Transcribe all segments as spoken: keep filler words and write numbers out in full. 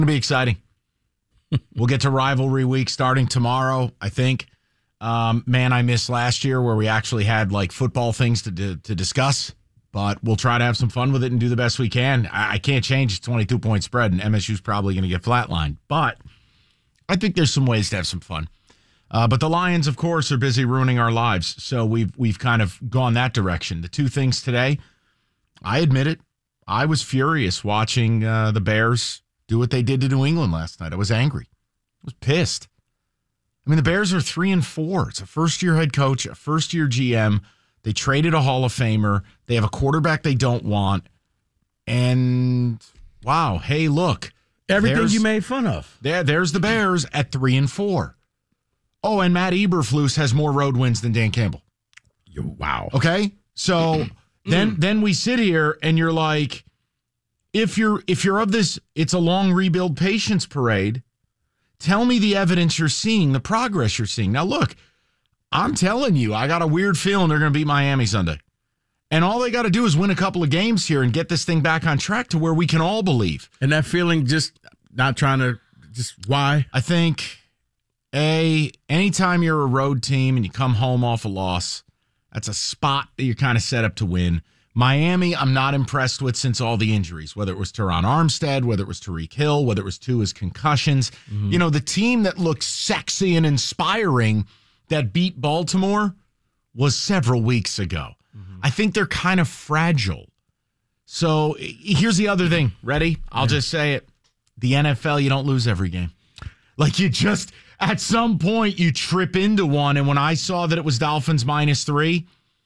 to be exciting. We'll get to rivalry week starting tomorrow, I think. Um, man, I missed last year where we actually had like football things to to, to discuss, but we'll try to have some fun with it and do the best we can. I, I can't change the twenty-two point spread, and M S U's probably going to get flatlined, but I think there's some ways to have some fun. Uh, but the Lions, of course, are busy ruining our lives, so we've we've kind of gone that direction. The two things today, I admit it, I was furious watching uh, the Bears do what they did to New England last night. I was angry. I was pissed. I mean, the Bears are three and four. It's a first-year head coach, a first-year G M. They traded a Hall of Famer. They have a quarterback they don't want. And, wow, hey, look. Everything you made fun of. There, there's the Bears at three and four. Oh, and Matt Eberflus has more road wins than Dan Campbell. Wow. Okay? So then then we sit here and you're like, if you're if you're of this, it's a long rebuild patience parade. Tell me the evidence you're seeing, the progress you're seeing. Now, look, I'm telling you, I got a weird feeling they're going to beat Miami Sunday. And all they got to do is win a couple of games here and get this thing back on track to where we can all believe. And that feeling just not trying to, just why? I think, A, anytime you're a road team and you come home off a loss, that's a spot that you're kind of set up to win. Miami, I'm not impressed with since all the injuries, whether it was Teron Armstead, whether it was Tyreek Hill, whether it was Tua's concussions. Mm-hmm. You know, the team that looked sexy and inspiring that beat Baltimore was several weeks ago. Mm-hmm. I think they're kind of fragile. So here's the other thing. Ready? I'll yeah. just say it. The N F L, you don't lose every game. Like you just, at some point, you trip into one. And when I saw that it was Dolphins minus three,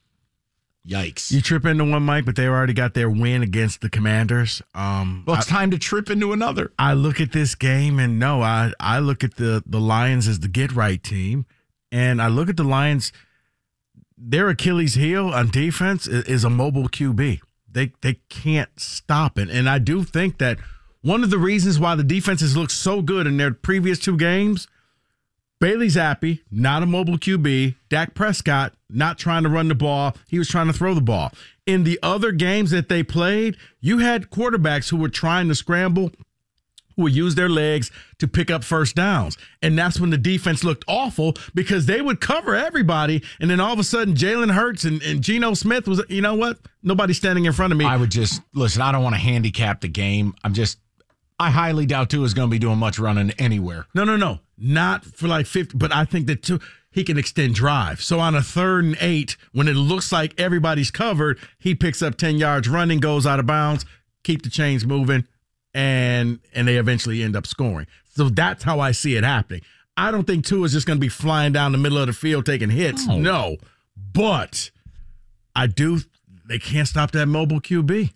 yikes. You trip into one, Mike, but they already got their win against the Commanders. Um, well, it's I, time to trip into another. I look at this game, and no, I, I look at the, the Lions as the get-right team, and I look at the Lions, their Achilles heel on defense is, is a mobile Q B. They they can't stop it, and I do think that one of the reasons why the defenses look so good in their previous two games, Bailey Zappi, not a mobile Q B. Dak Prescott, not trying to run the ball. He was trying to throw the ball. In the other games that they played, you had quarterbacks who were trying to scramble, who would use their legs to pick up first downs. And that's when the defense looked awful because they would cover everybody. And then all of a sudden, Jalen Hurts and, and Geno Smith was, you know what? Nobody's standing in front of me. I would just, listen, I don't want to handicap the game. I'm just, I highly doubt Tua is going to be doing much running anywhere. No, no, no. Not for like fifty, but I think that too, he can extend drive. So on a third and eight, when it looks like everybody's covered, he picks up ten yards running, goes out of bounds, keep the chains moving, and and they eventually end up scoring. So that's how I see it happening. I don't think Tua is just going to be flying down the middle of the field taking hits. Oh. No. But I do, they can't stop that mobile Q B.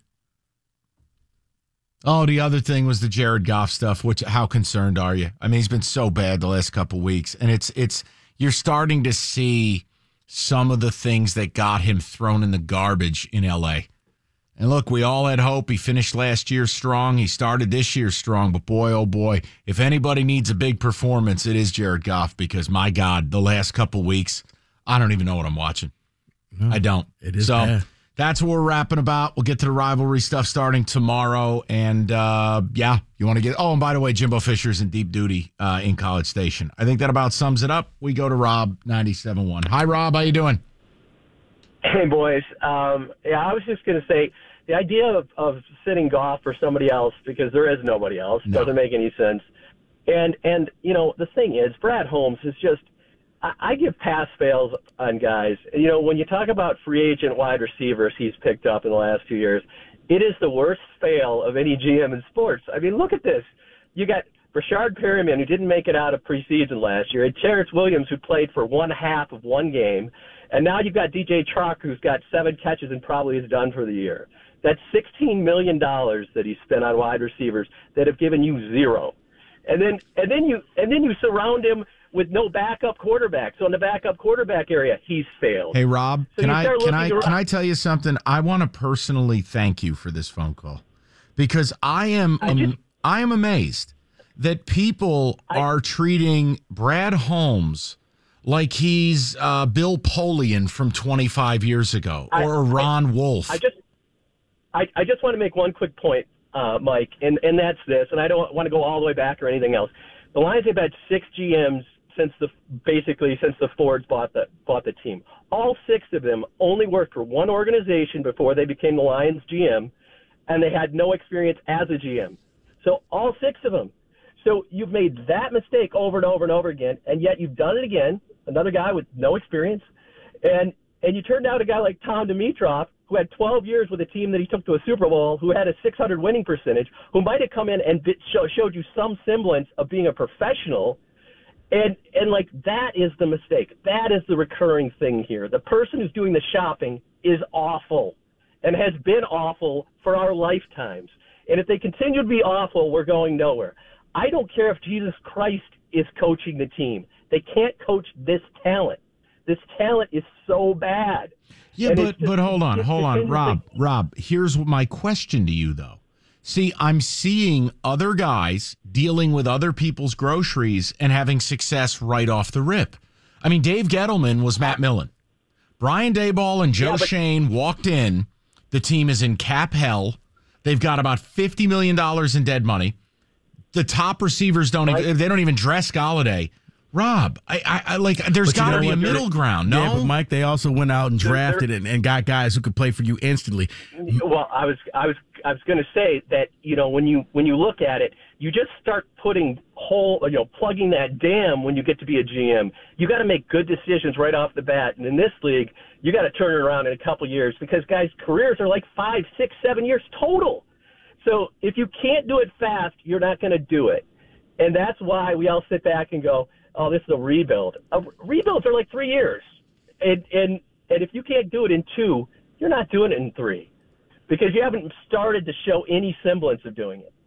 Oh, the other thing was the Jared Goff stuff, which how concerned are you? I mean, he's been so bad the last couple of weeks, and it's it's you're starting to see some of the things that got him thrown in the garbage in L A. And look, we all had hope. He finished last year strong. He started this year strong, but boy, oh boy, if anybody needs a big performance, it is Jared Goff because, my God, the last couple of weeks, I don't even know what I'm watching. No, I don't. It is so. Bad. That's what we're rapping about. We'll get to the rivalry stuff starting tomorrow. And, uh, yeah, you want to get – oh, and by the way, Jimbo Fisher's in deep duty uh, in College Station. I think that about sums it up. We go to Rob, ninety-seven point one. Hi, Rob. How you doing? Hey, boys. Um, yeah, I was just going to say the idea of, of sitting Goff for somebody else because there is nobody else no. doesn't make any sense. And, and you know, the thing is, Brad Holmes is just – I give pass fails on guys. You know, when you talk about free agent wide receivers he's picked up in the last two years, it is the worst fail of any G M in sports. I mean, look at this. You got Rashard Perryman, who didn't make it out of preseason last year, and Terrence Williams, who played for one half of one game, and now you've got D J Chark, who's got seven catches and probably is done for the year. That's sixteen million dollars that he spent on wide receivers that have given you zero. And then and then you and then you surround him with no backup quarterback. So in the backup quarterback area, he's failed. Hey, Rob, so can I can I around. can I tell you something? I want to personally thank you for this phone call because I am I, just, I am amazed that people I, are treating Brad Holmes like he's uh, Bill Polian from twenty-five years ago or I, Ron I, Wolf. I just I, I just want to make one quick point. uh, Mike, and, and that's this, and I don't want to go all the way back or anything else. The Lions have had six G Ms since the basically since the Fords bought the bought the team. All six of them only worked for one organization before they became the Lions G M, and they had no experience as a G M. So all six of them. So you've made that mistake over and over and over again, and yet you've done it again. Another guy with no experience, and and you turned out a guy like Tom Dimitroff, who had twelve years with a team that he took to a Super Bowl, who had a six hundred winning percentage, who might have come in and bit, show, showed you some semblance of being a professional. And, and like, that is the mistake. That is the recurring thing here. The person who's doing the shopping is awful and has been awful for our lifetimes. And if they continue to be awful, we're going nowhere. I don't care if Jesus Christ is coaching the team. They can't coach this talent. This talent is so bad. Yeah, and but just, but hold on, hold on, Rob. like, Rob, here's my question to you, though. See, I'm seeing other guys dealing with other people's groceries and having success right off the rip. I mean, Dave Gettleman was Matt Millen. Brian Daboll and Joe yeah, but- Shane walked in. The team is in cap hell. They've got about fifty million dollars in dead money. The top receivers don't even, they don't even dress Galladay. Rob, I, I, I like. There's got to be a middle ground. No, Yeah, but Mike, they also went out and drafted They're- and, and got guys who could play for you instantly. Well, I was I was I was going to say that, you know, when you when you look at it, you just start putting whole you know plugging that dam when you get to be a G M. You got to make good decisions right off the bat, and in this league, you got to turn it around in a couple years because guys' careers are like five, six, seven years total. So if you can't do it fast, you're not going to do it, and that's why we all sit back and go, oh, this is a rebuild. Uh, rebuilds are like three years. And, and and if you can't do it in two, you're not doing it in three because you haven't started to show any semblance of doing it.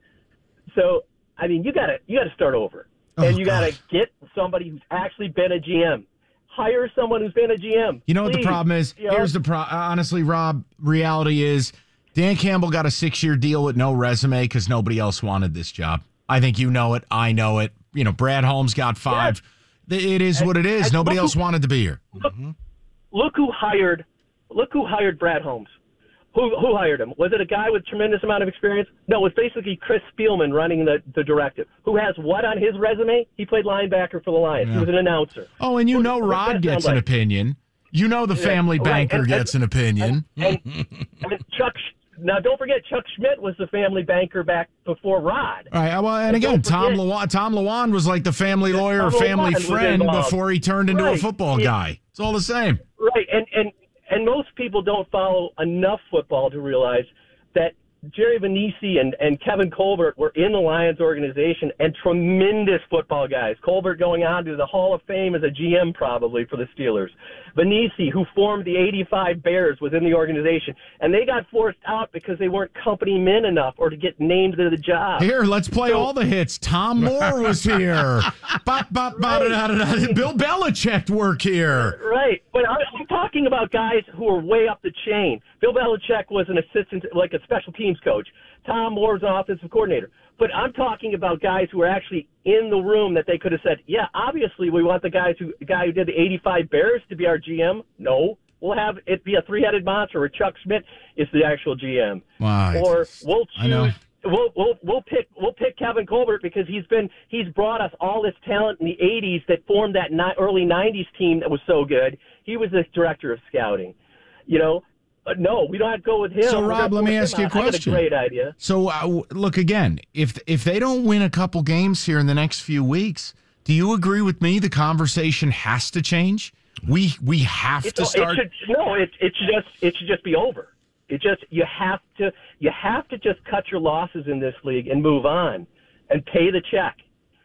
So, I mean, you gotta you gotta start over. And Oh, you gotta gosh. get somebody who's actually been a G M. Hire someone who's been a G M. You know what the Please. problem is? You know? Here's the pro. Honestly, Rob, reality is Dan Campbell got a six-year deal with no resume because nobody else wanted this job. I think you know it. I know it. You know, Brad Holmes got five. It is what it is. and Nobody look else who- wanted to be here. Look, look who hired look who hired Brad Holmes. Who who hired him? Was it a guy with tremendous amount of experience? No, it was basically Chris Spielman running the, the directive. Who has what on his resume? He played linebacker for the Lions. Yeah. He was an announcer. Oh, and you Who- know who Rod does that gets sound an like? opinion. You know the family right, banker and- gets an opinion. And, and Chuck now don't forget Chuck Schmidt was the family banker back before Rod. All right. Well, and And again, don't Tom forget- Lawan, Tom Lawan was like the family lawyer or Tom family Lawan was friend involved. before he turned into a Right. football Yeah. guy. It's all the same. Right, and, and and most people don't follow enough football to realize that Jerry Vanisi and, and Kevin Colbert were in the Lions organization and tremendous football guys. Colbert going on to the Hall of Fame as a G M probably for the Steelers. Vanisi, who formed the eighty-five Bears, was in the organization. And they got forced out because they weren't company men enough or to get named to the job. Here, let's play So- all the hits. Tom Moore was here. Bop, bop, bop, da, da, da, da. Bill Belichick work here. Right, but I'm I'm talking about guys who are way up the chain. Bill Belichick was an assistant, like a special teams coach. Tom Moore was an offensive coordinator. But I'm talking about guys who are actually in the room that they could have said, yeah, obviously we want the guys who guy who did the eighty-five Bears to be our G M. No, we'll have it be a three-headed monster where Chuck Schmidt is the actual G M. Wow, Or we'll I know. choose. We'll, we'll we'll pick we'll pick Kevin Colbert because he's been he's brought us all this talent in the eighties that formed that ni- early nineties team that was so good. He was the director of scouting, you know. But no, we don't have to go with him. So, We're Rob, gonna let me force ask him you a out. I got question. a great idea. So, uh, w- look again. If if they don't win a couple games here in the next few weeks, do you agree with me? The conversation has to change. We we have It's, to start. It should, no, it it should just it should just be over. It just you have to you have to just cut your losses in this league and move on, and pay the check.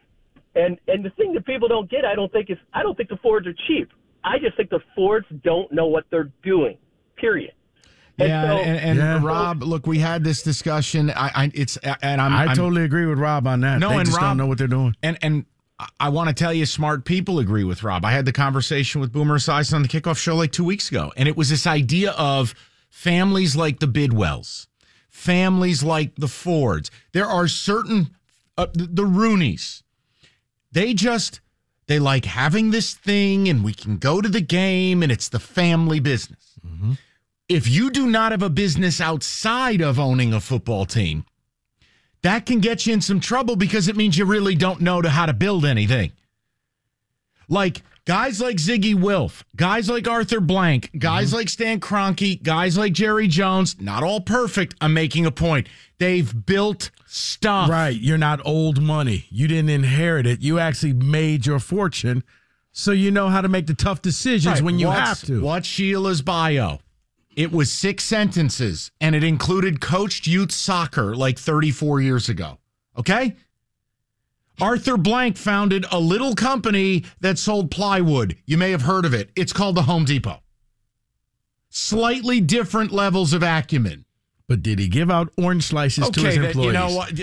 And and the thing that people don't get, I don't think is I don't think the Fords are cheap. I just think the Fords don't know what they're doing. Period. And yeah, so- and, and Yeah. Rob, look, we had this discussion. I, I it's and I'm I I'm- totally agree with Rob on that. No, they and just Rob- don't know what they're doing. And and I want to tell you, smart people agree with Rob. I had the conversation with Boomer Esiason on the kickoff show like two weeks ago, and it was this idea of families like the Bidwells, families like the Fords. There are certain uh, the, the Rooneys. They just they like having this thing, and we can go to the game, and it's the family business. Mm-hmm. If you do not have a business outside of owning a football team, that can get you in some trouble because it means you really don't know to how to build anything. Like guys like Ziggy Wilf, guys like Arthur Blank, guys mm-hmm. like Stan Kroenke, guys like Jerry Jones, not all perfect. I'm making a point. They've built stuff. Right. You're not old money. You didn't inherit it. You actually made your fortune, so you know how to make the tough decisions right. when you What's, have to. What's Sheila's bio? It was six sentences, and it included coached youth soccer like thirty-four years ago. Okay? Arthur Blank founded a little company that sold plywood. You may have heard of it. It's called the Home Depot. Slightly different levels of acumen. But did he give out orange slices okay, to his that, employees? You know what?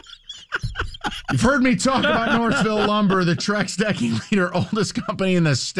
You've heard me talk about Northville Lumber, the Trex decking leader, oldest company in the state.